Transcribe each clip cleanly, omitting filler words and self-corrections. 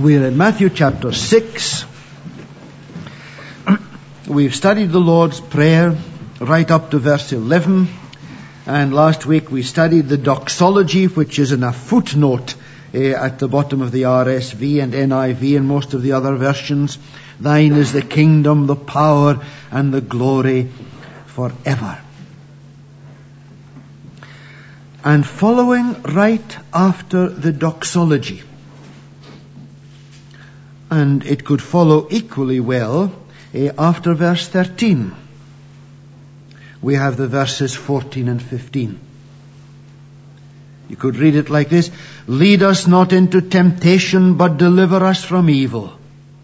We're in Matthew chapter 6. We've studied the Lord's Prayer right up to verse 11. And last week we studied the doxology, which is in a footnote at the bottom of the RSV and NIV and most of the other versions. Thine is the kingdom, the power, and the glory forever. And following right after the doxology, and it could follow equally well after verse 13. We have the verses 14 and 15. You could read it like this: Lead us not into temptation, but deliver us from evil.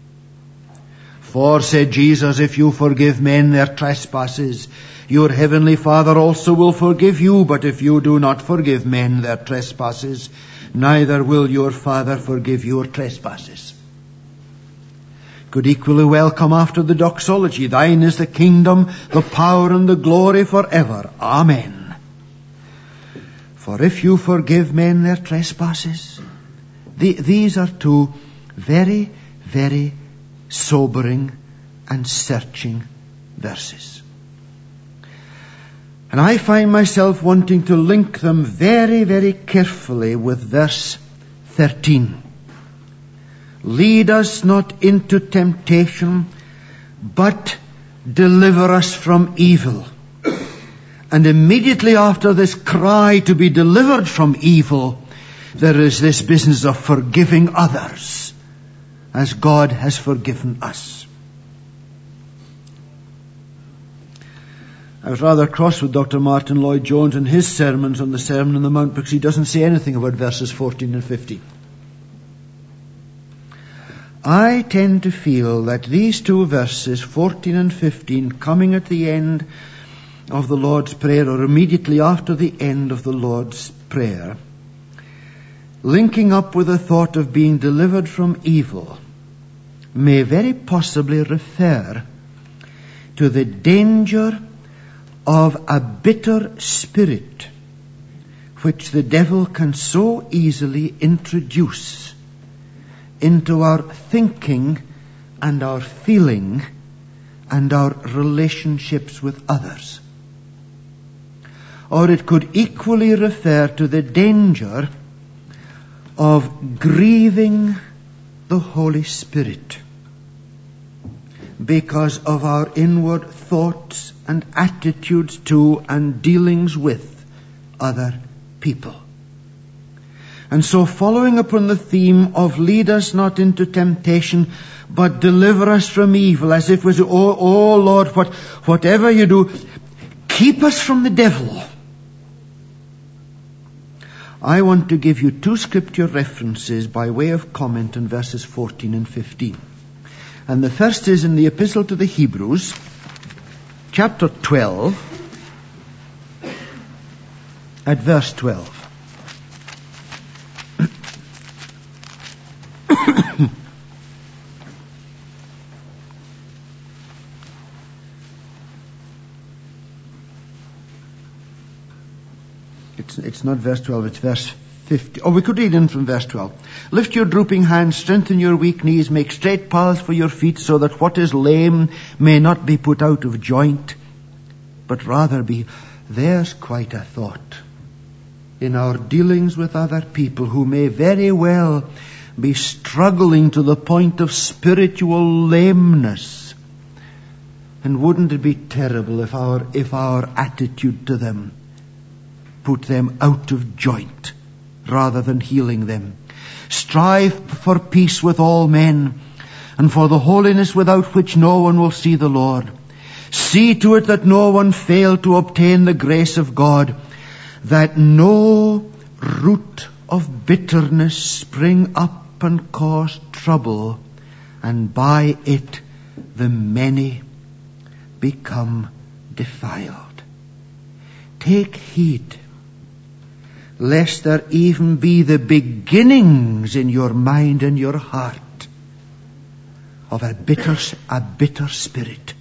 For, said Jesus, if you forgive men their trespasses, your heavenly Father also will forgive you. But if you do not forgive men their trespasses, neither will your Father forgive your trespasses. Could equally well come after the doxology. Thine is the kingdom, the power, and the glory forever. Amen. For if you forgive men their trespasses. These are two very, very sobering and searching verses. And I find myself wanting to link them very, very carefully with verse 13. Lead us not into temptation, but deliver us from evil. And immediately after this cry to be delivered from evil, there is this business of forgiving others as God has forgiven us. I was rather cross with Dr. Martin Lloyd-Jones in his sermons on the Sermon on the Mount because he doesn't say anything about verses 14 and 15. I tend to feel that these two verses, 14 and 15, coming at the end of the Lord's Prayer or immediately after the end of the Lord's Prayer, linking up with the thought of being delivered from evil, may very possibly refer to the danger of a bitter spirit which the devil can so easily introduce into our thinking and our feeling and our relationships with others. Or it could equally refer to the danger of grieving the Holy Spirit because of our inward thoughts and attitudes to and dealings with other people. And so following upon the theme of lead us not into temptation, but deliver us from evil, as if we say, oh Lord, whatever you do, keep us from the devil. I want to give you two scripture references by way of comment on verses 14 and 15. And the first is in the Epistle to the Hebrews, chapter 12, at verse 12. It's not verse 12, it's verse 50. Oh, we could read in from verse 12. Lift your drooping hands, strengthen your weak knees, make straight paths for your feet, so that what is lame may not be put out of joint, but rather be. There's quite a thought in our dealings with other people who may very well be struggling to the point of spiritual lameness. And wouldn't it be terrible if our attitude to them put them out of joint rather than healing them? Strive for peace with all men and for the holiness without which no one will see the Lord. See to it that no one fail to obtain the grace of God, that no root of bitterness spring up and cause trouble, and by it the many become defiled. Take heed lest there even be the beginnings in your mind and your heart of a bitter spirit.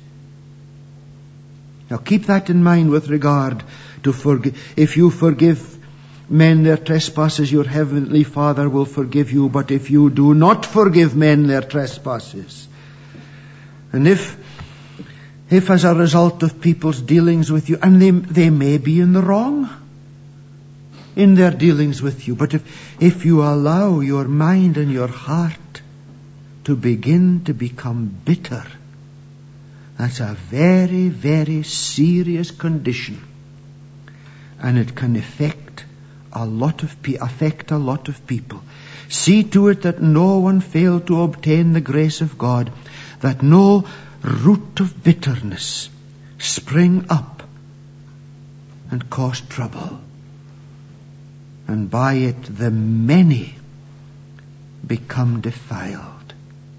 Now keep that in mind with regard to if you forgive men their trespasses, your heavenly Father will forgive you. But if you do not forgive men their trespasses, and if as a result of people's dealings with you, and they may be in the wrong in their dealings with you, but if you allow your mind and your heart to begin to become bitter, that's a very, very serious condition. And it can affect a lot of people. See to it that no one fail to obtain the grace of God, that no root of bitterness spring up and cause trouble, and by it the many become defiled.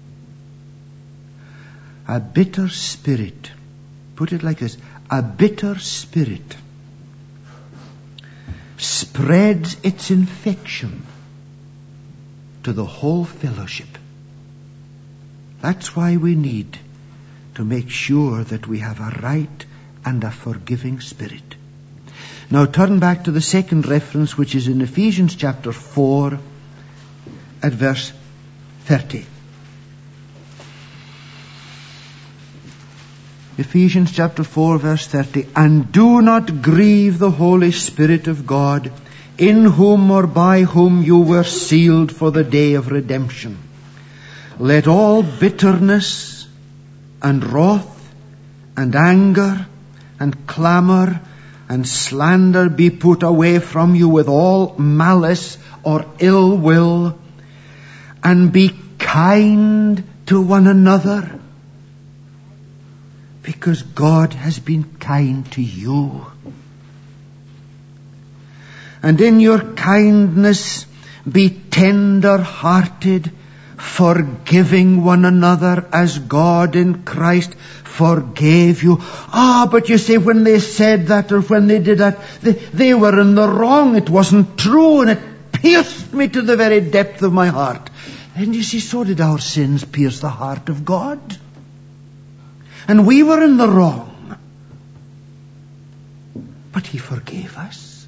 A bitter spirit, put it like this, a bitter spirit spreads its infection to the whole fellowship. That's why we need to make sure that we have a right and a forgiving spirit. Now turn back to the second reference, which is in Ephesians chapter 4 at verse 30. Ephesians chapter 4 verse 30. And do not grieve the Holy Spirit of God, in whom or by whom you were sealed for the day of redemption. Let all bitterness and wrath and anger and clamor and slander be put away from you with all malice or ill will, and be kind to one another, because God has been kind to you. And in your kindness be tender-hearted, forgiving one another as God in Christ forgave you. But you say, when they said that or when they did that, they were in the wrong. It wasn't true, and it pierced me to the very depth of my heart. And you see, so did our sins pierce the heart of God. And we were in the wrong. But He forgave us.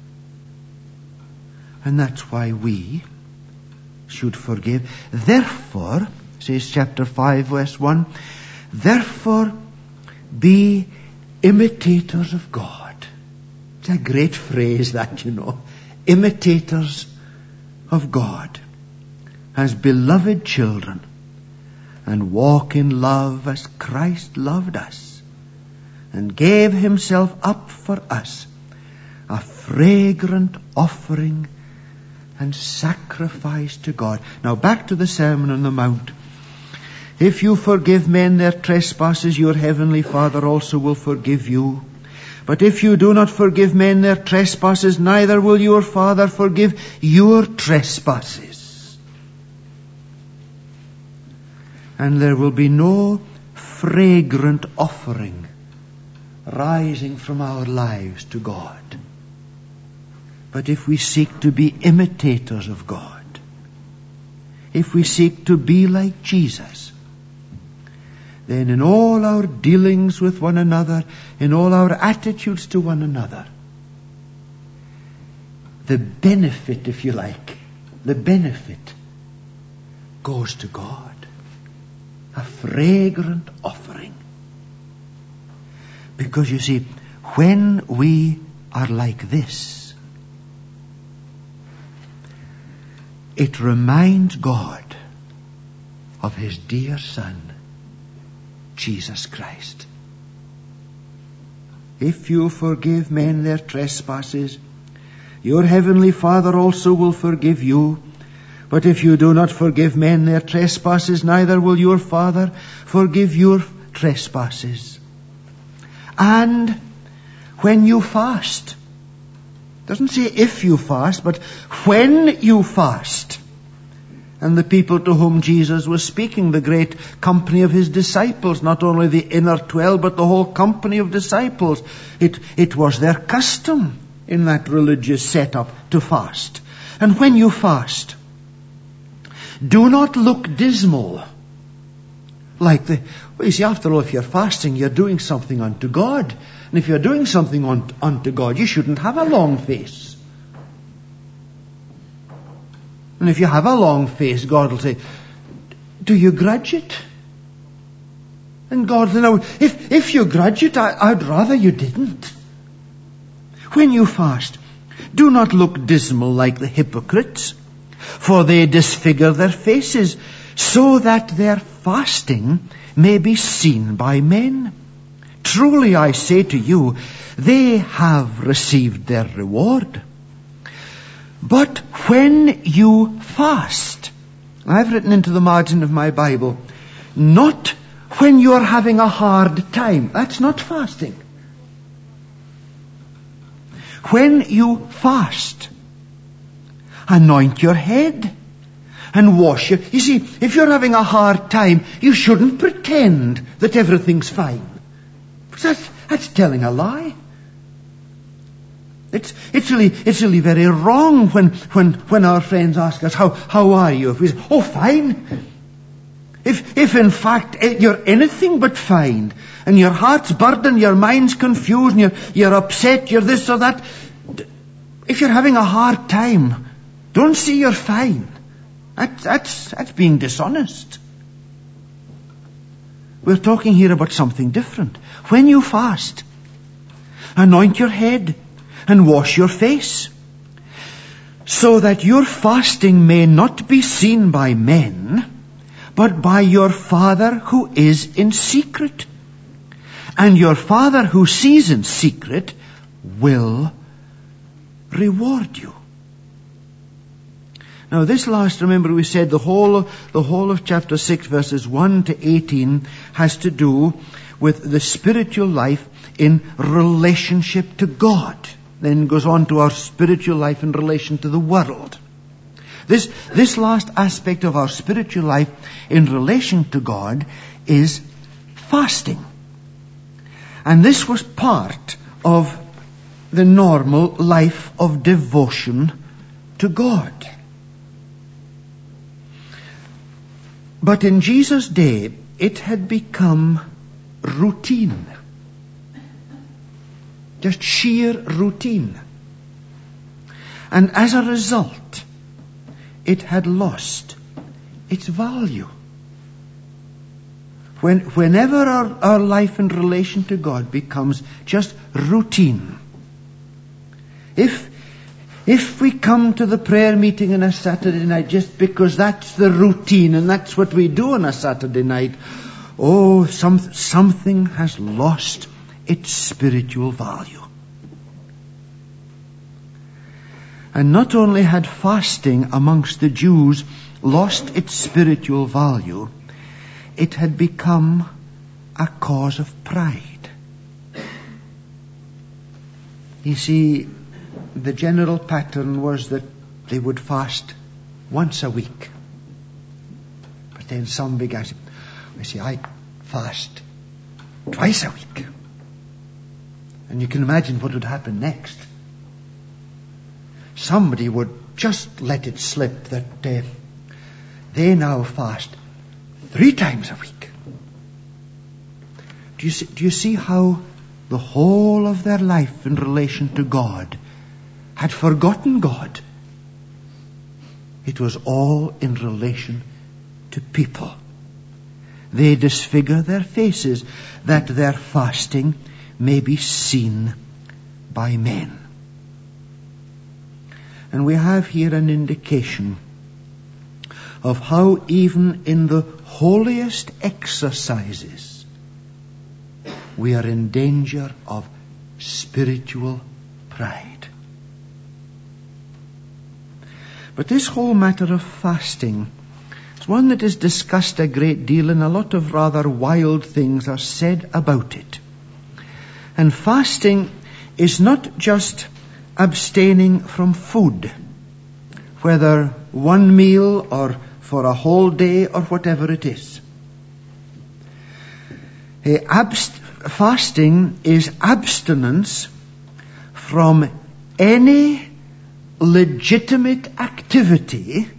And that's why we should forgive. Therefore, says chapter 5 verse 1, therefore be imitators of God. It's a great phrase that, imitators of God as beloved children, and walk in love as Christ loved us and gave Himself up for us, a fragrant offering and sacrifice to God. Now back to the Sermon on the Mount. If you forgive men their trespasses, your heavenly Father also will forgive you. But if you do not forgive men their trespasses, neither will your Father forgive your trespasses. And there will be no fragrant offering rising from our lives to God. But if we seek to be imitators of God, if we seek to be like Jesus, then in all our dealings with one another, in all our attitudes to one another, the benefit, if you like, the benefit goes to God. A fragrant offering. Because you see, when we are like this, it reminds God of His dear Son, Jesus Christ. If you forgive men their trespasses, your heavenly Father also will forgive you. But if you do not forgive men their trespasses, neither will your Father forgive your trespasses. And when you fast, it doesn't say if you fast, but when you fast. And the people to whom Jesus was speaking, the great company of His disciples, not only the inner 12, but the whole company of disciples, it was their custom in that religious setup to fast. And when you fast, do not look dismal. You see, after all, if you're fasting, you're doing something unto God. And if you're doing something unto God, you shouldn't have a long face. And if you have a long face, God will say, do you grudge it? And God will say, no, if you grudge it, I'd rather you didn't. When you fast, do not look dismal like the hypocrites, for they disfigure their faces, so that their fasting may be seen by men. Truly I say to you, they have received their reward. But when you fast, I've written into the margin of my Bible, not when you're having a hard time. That's not fasting. When you fast, anoint your head and wash your... You see, if you're having a hard time, you shouldn't pretend that everything's fine. That's telling a lie. It's really very wrong when our friends ask us, how are you? If we say, oh, fine. If in fact you're anything but fine, and your heart's burdened, your mind's confused, and you're upset, you're this or that, if you're having a hard time, don't say you're fine. That's being dishonest. We're talking here about something different. When you fast, anoint your head and wash your face, so that your fasting may not be seen by men, but by your Father who is in secret. And your Father who sees in secret will reward you. Now this last, remember we said the whole of chapter 6 verses 1 to 18 has to do with the spiritual life in relationship to God. Then goes on to our spiritual life in relation to the world. This last aspect of our spiritual life in relation to God is fasting. And this was part of the normal life of devotion to God. But in Jesus' day, it had become routine. Just sheer routine. And as a result, it had lost its value. Whenever our life in relation to God becomes just routine. If we come to the prayer meeting on a Saturday night just because that's the routine and that's what we do on a Saturday night, something has lost its spiritual value. And not only had fasting amongst the Jews lost its spiritual value, it had become a cause of pride. You see, the general pattern was that they would fast once a week. But then some began to say, I fast twice a week. And you can imagine what would happen next. Somebody would just let it slip that they now fast 3 times a week. Do you see how the whole of their life in relation to God had forgotten God? It was all in relation to people. They disfigure their faces that their fasting may be seen by men. And we have here an indication of how even in the holiest exercises we are in danger of spiritual pride. But this whole matter of fasting is one that is discussed a great deal, and a lot of rather wild things are said about it. And fasting is not just abstaining from food, whether one meal or for a whole day or whatever it is. Fasting is abstinence from any legitimate activity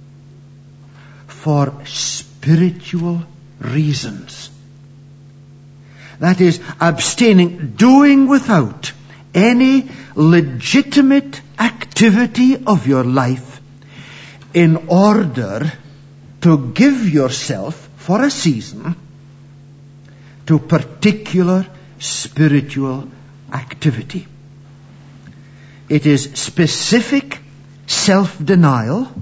for spiritual reasons. That is, abstaining, doing without any legitimate activity of your life in order to give yourself for a season to particular spiritual activity. It is specific self-denial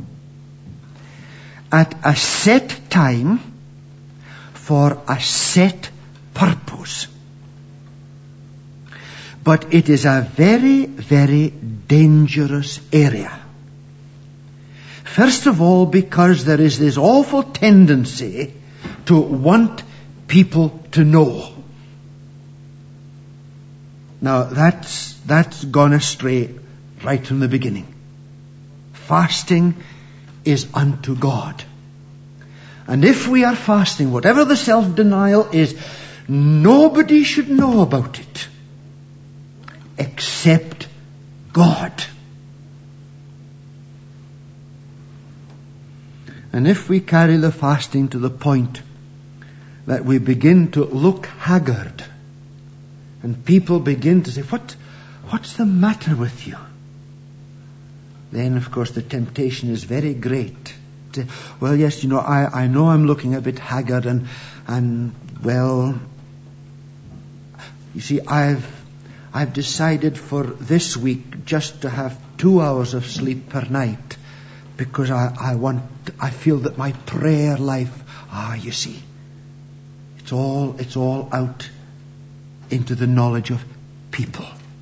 at a set time for a set purpose. But it is a very, very dangerous area. First of all, because there is this awful tendency to want people to know. Now, that's gone astray right from the beginning. Fasting is unto God. And if we are fasting, whatever the self-denial is, nobody should know about it except God. And if we carry the fasting to the point that we begin to look haggard, and people begin to say, what's the matter with you? Then, of course, the temptation is very great. To, well, yes, I know I'm looking a bit haggard and well, you see, I've decided for this week just to have 2 hours of sleep per night because I feel that my prayer life, you see, it's all out into the knowledge of people.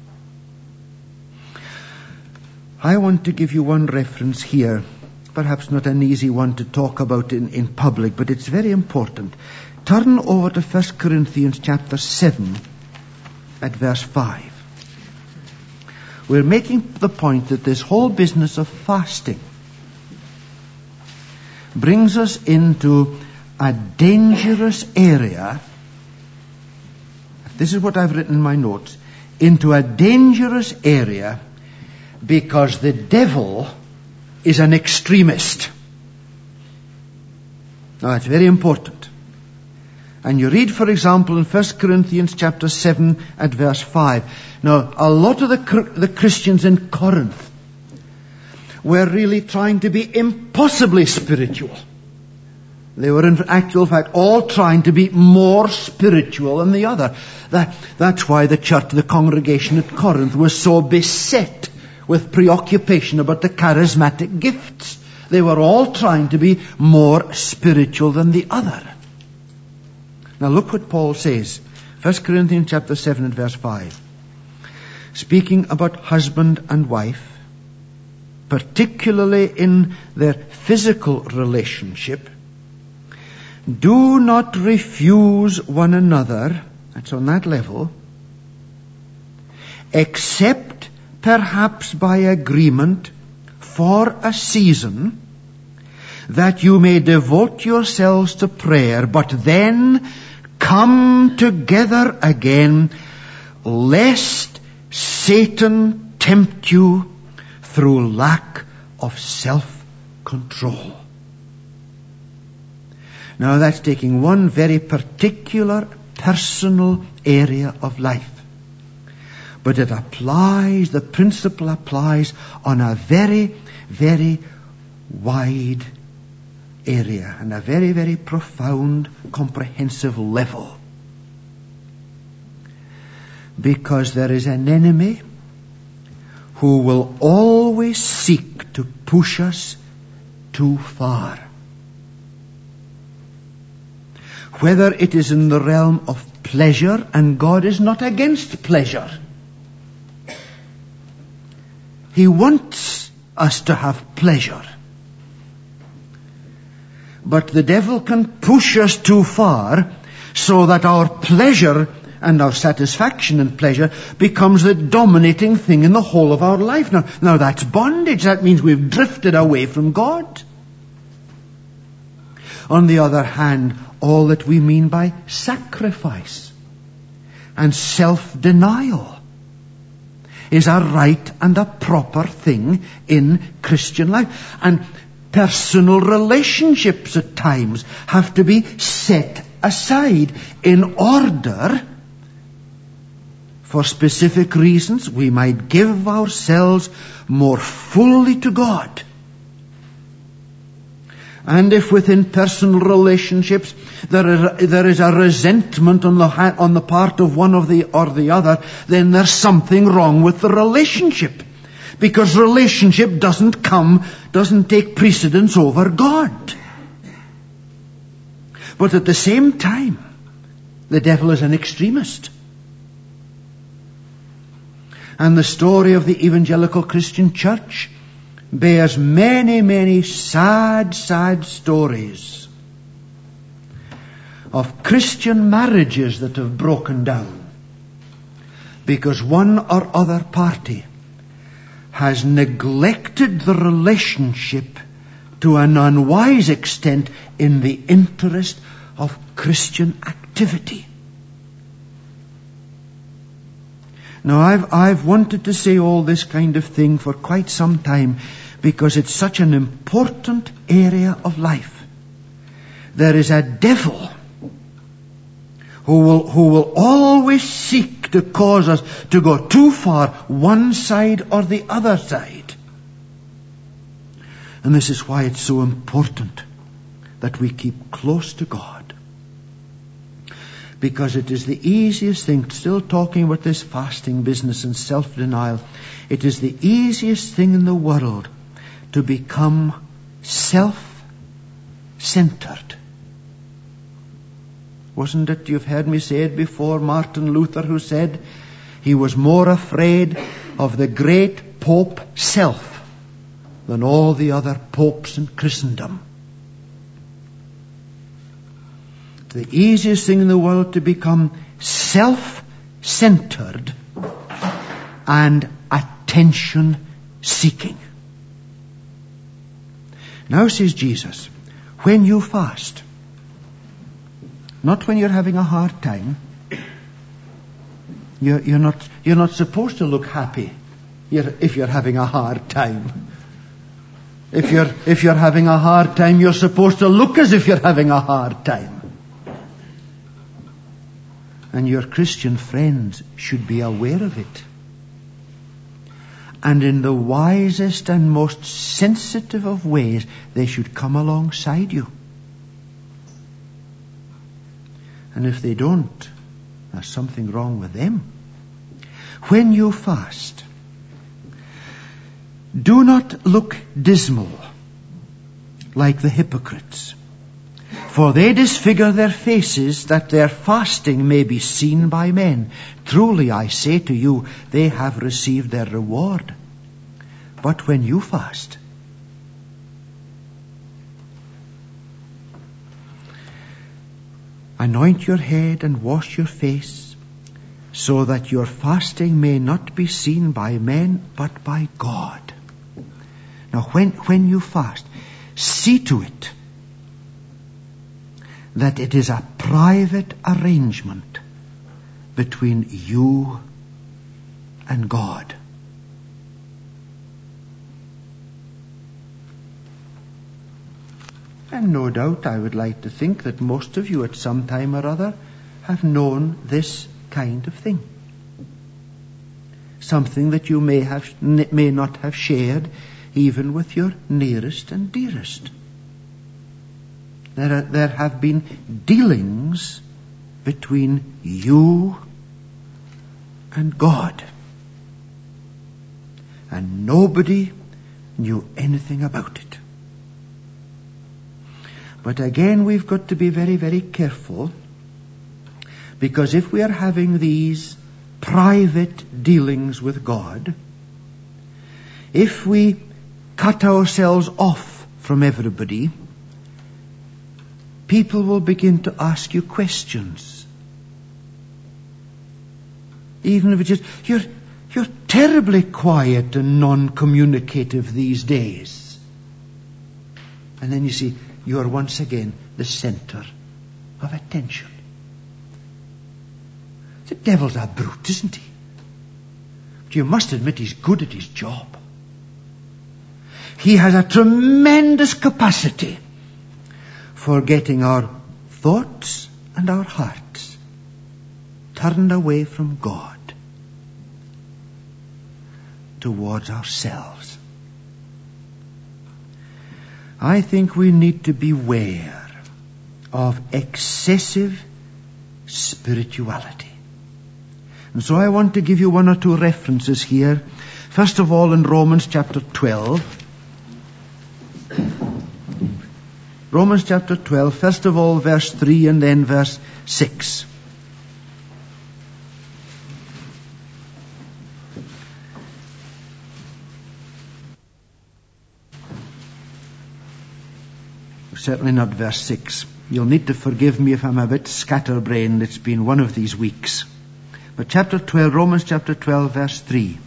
I want to give you one reference here, perhaps not an easy one to talk about in public, but it's very important. Turn over to 1 Corinthians chapter 7 at verse 5. We're making the point that this whole business of fasting brings us into a dangerous area. This is what I've written in my notes. Into a dangerous area because the devil is an extremist. Now that's very important. And you read, for example, in 1 Corinthians chapter 7 at verse 5. Now, a lot of the Christians in Corinth were really trying to be impossibly spiritual. They were in actual fact all trying to be more spiritual than the other. That's why the congregation at Corinth was so beset with preoccupation about the charismatic gifts. They were all trying to be more spiritual than the other. Now look what Paul says. 1 Corinthians chapter 7 and verse 5. Speaking about husband and wife, particularly in their physical relationship, do not refuse one another, that's on that level, except perhaps by agreement for a season, that you may devote yourselves to prayer, but then come together again, lest Satan tempt you through lack of self-control. Now that's taking one very particular personal area of life. But it applies, the principle applies on a very, very wide area and a very, very profound, comprehensive level. Because there is an enemy who will always seek to push us too far. Whether it is in the realm of pleasure, and God is not against pleasure. He wants us to have pleasure. But the devil can push us too far so that our pleasure and our satisfaction in pleasure becomes the dominating thing in the whole of our life. Now that's bondage. That means we've drifted away from God. On the other hand, all that we mean by sacrifice and self-denial is a right and a proper thing in Christian life. And personal relationships at times have to be set aside in order, for specific reasons, we might give ourselves more fully to God. And if within personal relationships there is a resentment on the part of one or the other, then there's something wrong with the relationship. Because relationship doesn't take precedence over God. But at the same time, the devil is an extremist. And the story of the evangelical Christian church bears many, many sad, sad stories of Christian marriages that have broken down because one or other party has neglected the relationship to an unwise extent in the interest of Christian activity. Now, I've wanted to say all this kind of thing for quite some time because it's such an important area of life. There is a devil who will always seek to cause us to go too far one side or the other side. And this is why it's so important that we keep close to God. Because it is the easiest thing, still talking about this fasting business and self-denial, it is the easiest thing in the world to become self-centered. Wasn't it, you've heard me say it before, Martin Luther, who said he was more afraid of the great Pope self than all the other popes in Christendom. The easiest thing in the world to become self-centered and attention-seeking. Now, says Jesus, when you fast, not when you're having a hard time, you're not supposed to look happy if you're having a hard time. If you're having a hard time, you're supposed to look as if you're having a hard time. And your Christian friends should be aware of it. And in the wisest and most sensitive of ways, they should come alongside you. And if they don't, there's something wrong with them. When you fast, do not look dismal like the hypocrites. For they disfigure their faces that their fasting may be seen by men. Truly I say to you, they have received their reward. But when you fast, anoint your head and wash your face, so that your fasting may not be seen by men, but by God. Now when you fast, see to it that it is a private arrangement between you and God. And no doubt I would like to think that most of you at some time or other have known this kind of thing. Something that you may not have shared even with your nearest and dearest. There have been dealings between you and God. And nobody knew anything about it. But again, we've got to be very, very careful, because if we are having these private dealings with God, if we cut ourselves off from everybody, people will begin to ask you questions. Even if it's just, you're terribly quiet and non-communicative these days. And then you see, you are once again the center of attention. The devil's a brute, isn't he? But you must admit he's good at his job. He has a tremendous capacity for getting our thoughts and our hearts turned away from God towards ourselves. I think we need to beware of excessive spirituality. And so I want to give you one or two references here. First of all, in Romans chapter 12. Romans chapter 12, first of all, verse 3 and then verse 6. Certainly not verse 6. You'll need to forgive me if I'm a bit scatterbrained. It's been one of these weeks. But Romans chapter 12, verse 3.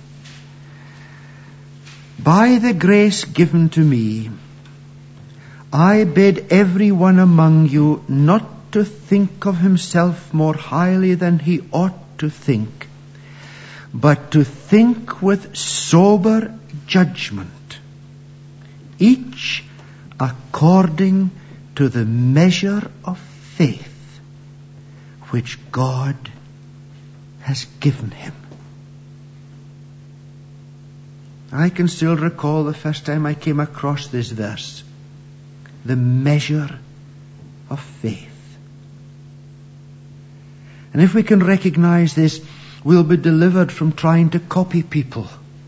By the grace given to me, I bid every one among you not to think of himself more highly than he ought to think, but to think with sober judgment, each according to the measure of faith which God has given him. I can still recall the first time I came across this verse. The measure of faith. And if we can recognize this, we'll be delivered from trying to copy people.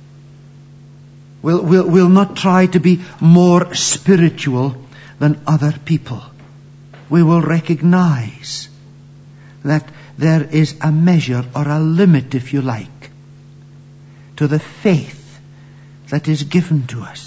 We'll not try to be more spiritual than other people. We will recognize that there is a measure or a limit, if you like, to the faith that is given to us.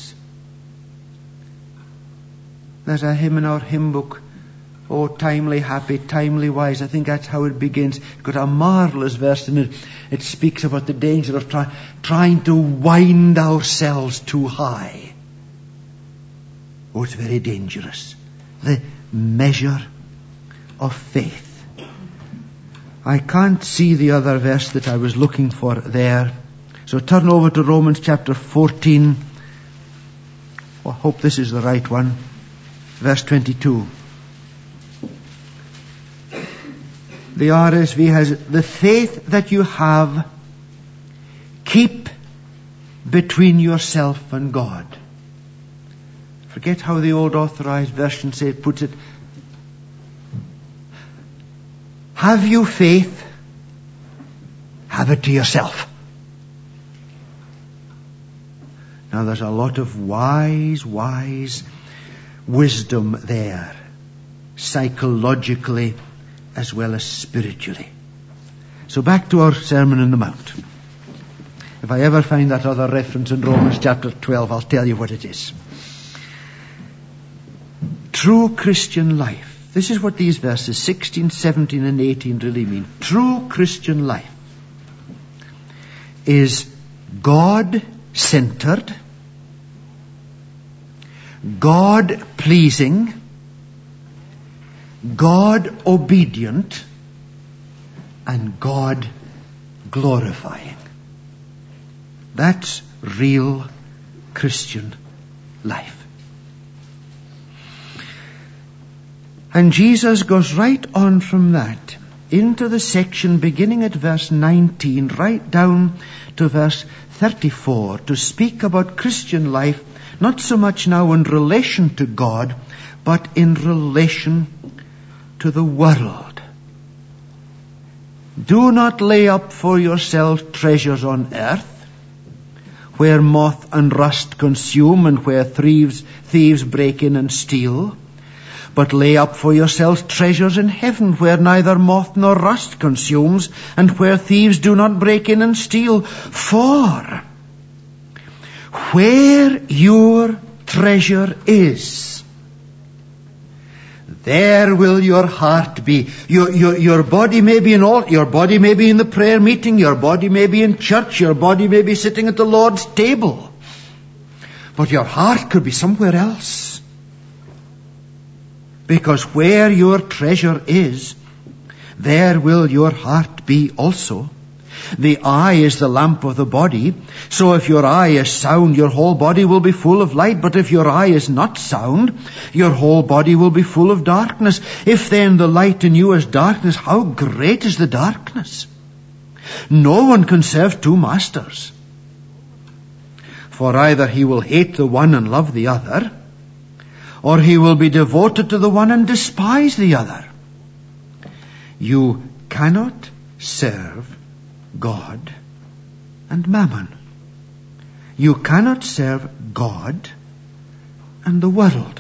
There's a hymn in our hymn book, "Oh, timely happy, timely wise." I think that's how it begins. It's got a marvelous verse in it. It speaks about the danger of trying to wind ourselves too high. Oh, it's very dangerous. The measure of faith. I can't see the other verse that I was looking for there. So turn over to Romans chapter 14. I hope this is the right one. Verse 22. The RSV has, "The faith that you have, keep between yourself and God." Forget how the old authorized version puts it. Have you faith? Have it to yourself. Now there's a lot of wise wisdom there, psychologically as well as spiritually. So back to our Sermon on the Mount. If I ever find that other reference in Romans chapter 12, I'll tell you what it is. True Christian life. This is what these verses 16, 17 and 18 really mean. True Christian life is God-centered, God-pleasing, God-obedient, and God-glorifying. That's real Christian life. And Jesus goes right on from that into the section beginning at verse 19, right down to verse 34, to speak about Christian life, not so much now in relation to God, but in relation to the world. Do not lay up for yourselves treasures on earth, where moth and rust consume and where thieves break in and steal. But lay up for yourselves treasures in heaven, where neither moth nor rust consumes and where thieves do not break in and steal. For where your treasure is, there will your heart be. Your body may be your body may be in the prayer meeting, your body may be in church, your body may be sitting at the Lord's table, but your heart could be somewhere else. Because where your treasure is, there will your heart be also. The eye is the lamp of the body. So if your eye is sound, your whole body will be full of light. But if your eye is not sound, your whole body will be full of darkness. If then the light in you is darkness, how great is the darkness? No one can serve two masters. For either he will hate the one and love the other, or he will be devoted to the one and despise the other. You cannot serve God and mammon. You cannot serve God and the world.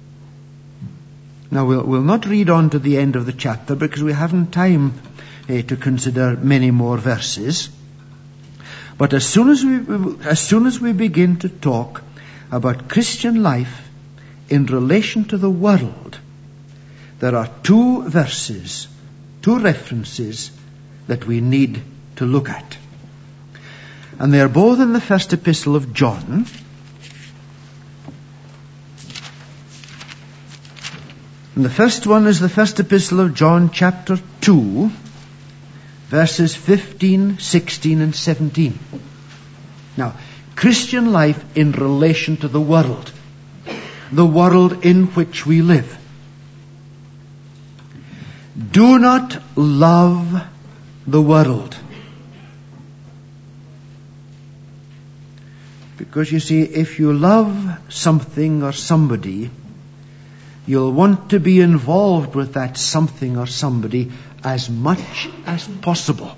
Now we'll not read on to the end of the chapter because we haven't time to consider many more verses. But as soon as we begin to talk about Christian life in relation to the world, there are two verses, two references that we need to look at. And they are both in the first epistle of John. And the first one is the first epistle of John, chapter 2, verses 15, 16, and 17. Now, Christian life in relation to the world in which we live. Do not love the world. Because you see, if you love something or somebody, you'll want to be involved with that something or somebody as much as possible.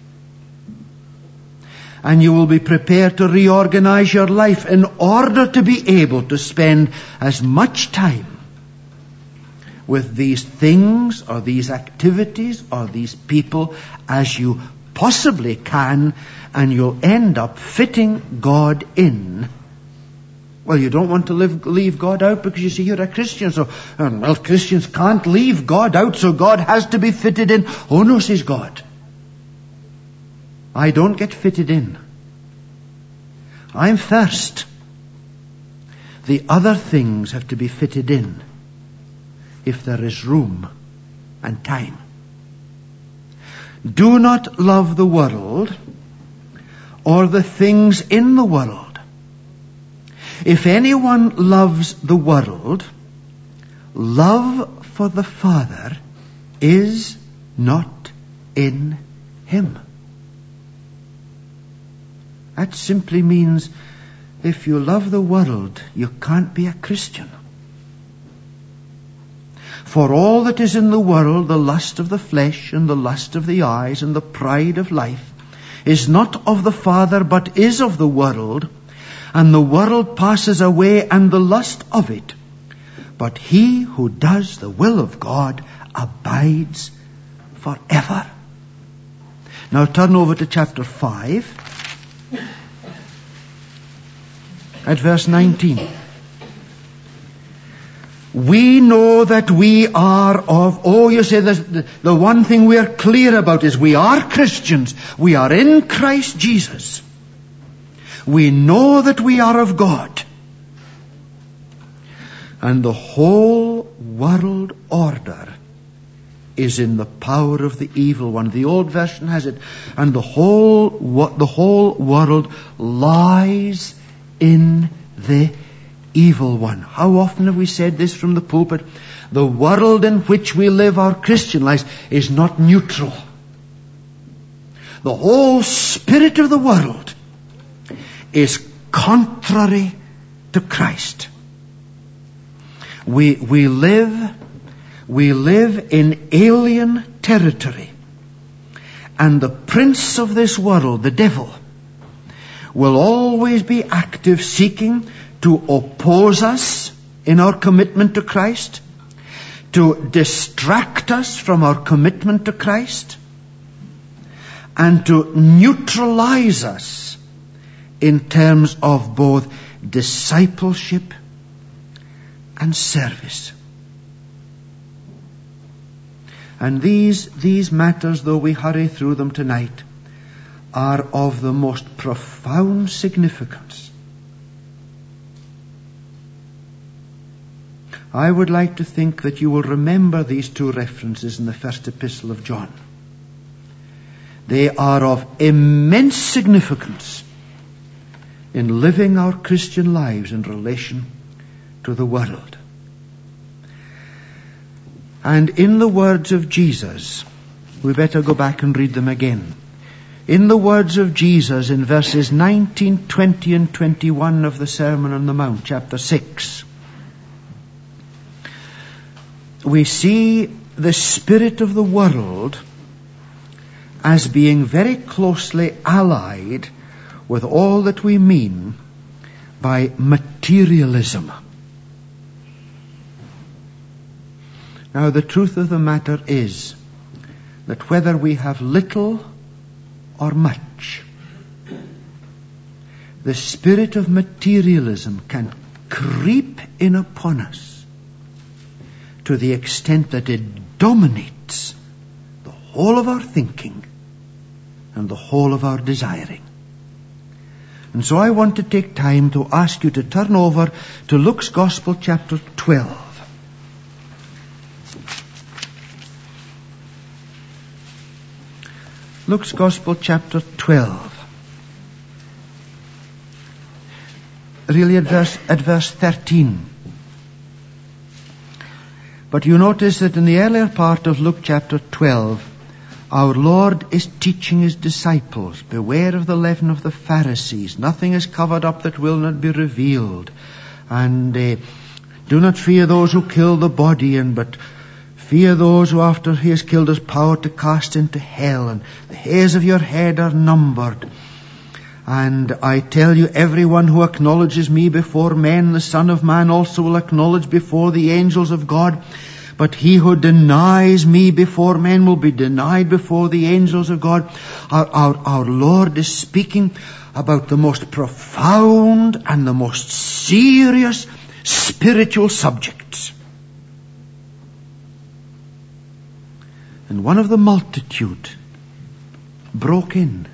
And you will be prepared to reorganize your life in order to be able to spend as much time with these things or these activities or these people as you possibly can, and you'll end up fitting God in. Well, you don't want to leave God out because you see you're a Christian, so Christians can't leave God out, so God has to be fitted in. Oh no, says God, I don't get fitted in. I'm first. The other things have to be fitted in if there is room and time. Do not love the world or the things in the world. If anyone loves the world, love for the Father is not in him. That simply means if you love the world, you can't be a Christian. For all that is in the world, the lust of the flesh and the lust of the eyes and the pride of life, is not of the Father but is of the world, and the world passes away and the lust of it. But he who does the will of God abides forever. Now turn over to chapter 5 at verse 19. We know that we are of... you say the one thing we are clear about is we are Christians. We are in Christ Jesus. We know that we are of God. And the whole world order is in the power of the evil one. The old version has it. And the whole world lies in the evil one. How often have we said this from the pulpit? The world in which we live our Christian lives is not neutral. The whole spirit of the world is contrary to Christ. We live in alien territory, and the prince of this world, the devil, will always be active, seeking to oppose us in our commitment to Christ, to distract us from our commitment to Christ, and to neutralize us in terms of both discipleship and service. And these matters, though we hurry through them tonight, are of the most profound significance. I would like to think that you will remember these two references in the first epistle of John. They are of immense significance in living our Christian lives in relation to the world. And in the words of Jesus, we better go back and read them again. In the words of Jesus in verses 19, 20 and 21 of the Sermon on the Mount, chapter 6, we see the spirit of the world as being very closely allied with all that we mean by materialism. Now, the truth of the matter is that whether we have little or much, the spirit of materialism can creep in upon us to the extent that it dominates the whole of our thinking and the whole of our desiring. And so I want to take time to ask you to turn over to Luke's Gospel, chapter 12. Luke's Gospel, chapter 12. Really at verse 13. But you notice that in the earlier part of Luke chapter 12, our Lord is teaching his disciples, beware of the leaven of the Pharisees. Nothing is covered up that will not be revealed. And do not fear those who kill the body, but fear those who after he has killed has power to cast into hell. And the hairs of your head are numbered. And I tell you, everyone who acknowledges me before men, the Son of Man also will acknowledge before the angels of God. But he who denies me before men will be denied before the angels of God. Our Lord is speaking about the most profound and the most serious spiritual subjects. And one of the multitude broke in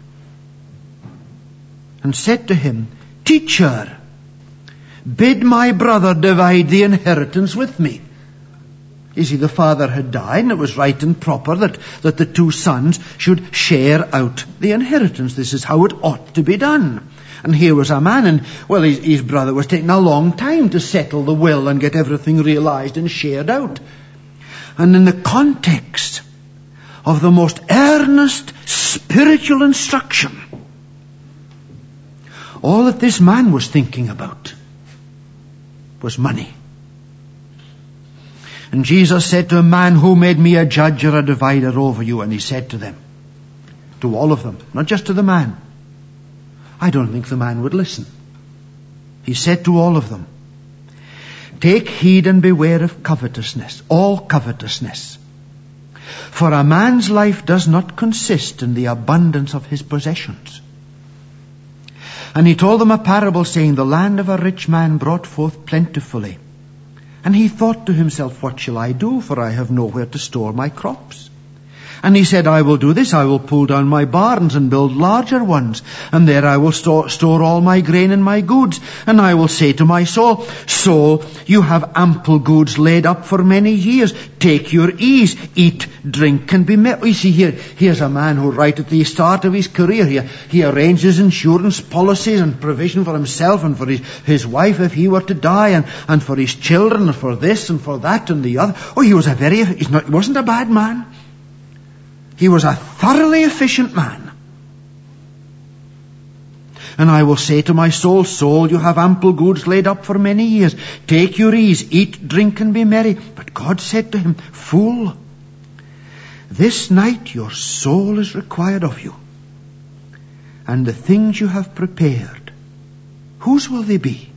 and said to him, Teacher, bid my brother divide the inheritance with me. You see, the father had died, and it was right and proper that the two sons should share out the inheritance. This is how it ought to be done. And here was a man, and, well, his brother was taking a long time to settle the will and get everything realized and shared out. And in the context of the most earnest spiritual instruction, all that this man was thinking about was money. And Jesus said to a man, who made me a judge or a divider over you? And he said to them, to all of them, not just to the man. I don't think the man would listen. He said to all of them, take heed and beware of covetousness, all covetousness. For a man's life does not consist in the abundance of his possessions. And he told them a parable, saying, the land of a rich man brought forth plentifully. And he thought to himself, what shall I do? For I have nowhere to store my crops. And he said, I will do this. I will pull down my barns and build larger ones. And there I will store all my grain and my goods. And I will say to my soul, soul, you have ample goods laid up for many years. Take your ease. Eat, drink, and be merry. You see, here's a man who right at the start of his career, he arranges insurance policies and provision for himself and for his wife if he were to die, and for his children, and for this and for that and the other. Oh, he wasn't a bad man. He was a thoroughly efficient man. And I will say to my soul, soul, you have ample goods laid up for many years. Take your ease, eat, drink, and be merry. But God said to him, fool, this night your soul is required of you. And the things you have prepared, whose will they be?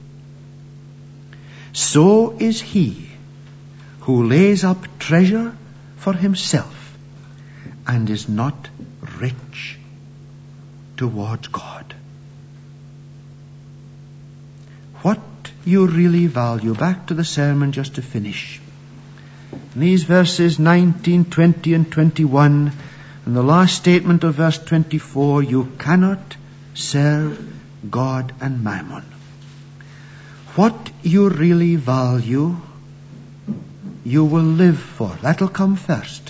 So is he who lays up treasure for himself and is not rich towards God. What you really value, back to the sermon just to finish. In these verses 19, 20 and 21, and the last statement of verse 24, you cannot serve God and mammon. What you really value, you will live for. That'll come first.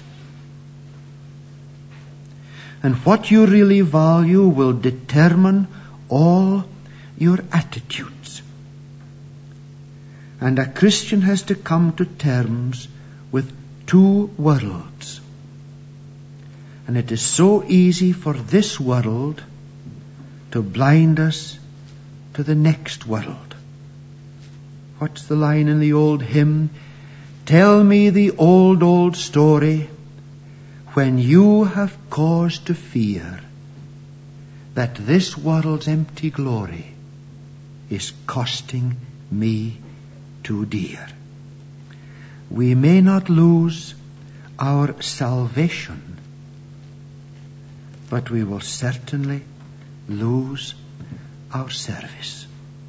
And what you really value will determine all your attitudes. And a Christian has to come to terms with two worlds. And it is so easy for this world to blind us to the next world. What's the line in the old hymn? Tell me the old story when you have cause to fear that this world's empty glory is costing me too dear. We may not lose our salvation, but we will certainly lose our service.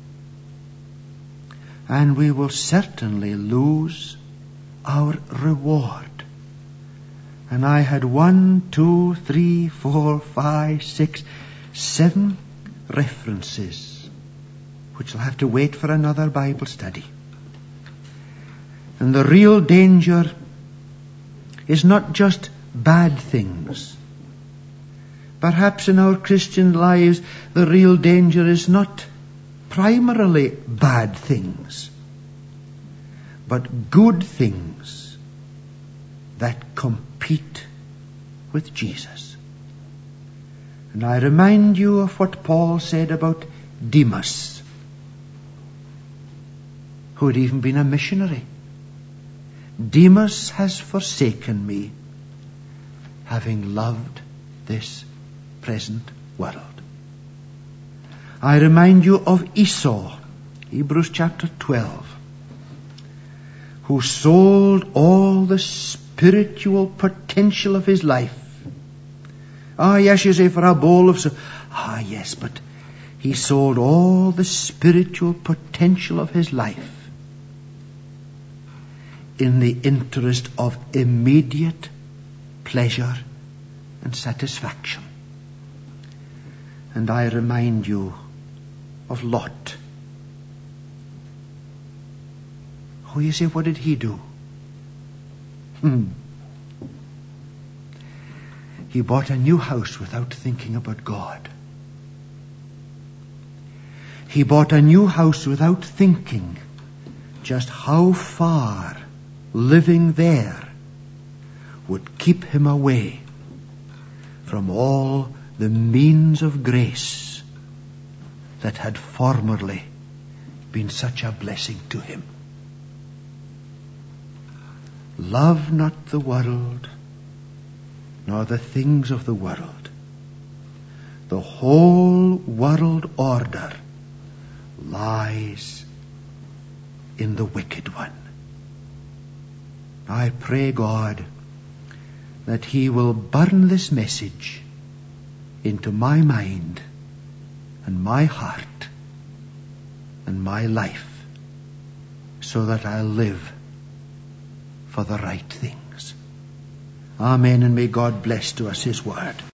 And we will certainly lose our reward. And I had 1, 2, 3, 4, 5, 6, 7 references, which will have to wait for another Bible study. And the real danger is not just bad things. Perhaps in our Christian lives, the real danger is not primarily bad things, but good things that compete with Jesus. And I remind you of what Paul said about Demas, who had even been a missionary. Demas has forsaken me, having loved this present world. I remind you of Esau, Hebrews chapter 12, who sold all the spiritual potential of his life. Ah, yes, you say, for a bowl of soup. Ah, yes, but he sold all the spiritual potential of his life in the interest of immediate pleasure and satisfaction. And I remind you of Lot. Oh, you say, what did he do? He bought a new house without thinking about God. He bought a new house without thinking just how far living there would keep him away from all the means of grace that had formerly been such a blessing to him. Love not the world, nor the things of the world. The whole world order lies in the wicked one. I pray God that He will burn this message into my mind and my heart and my life, so that I'll live for the right things. Amen, and may God bless to us His word.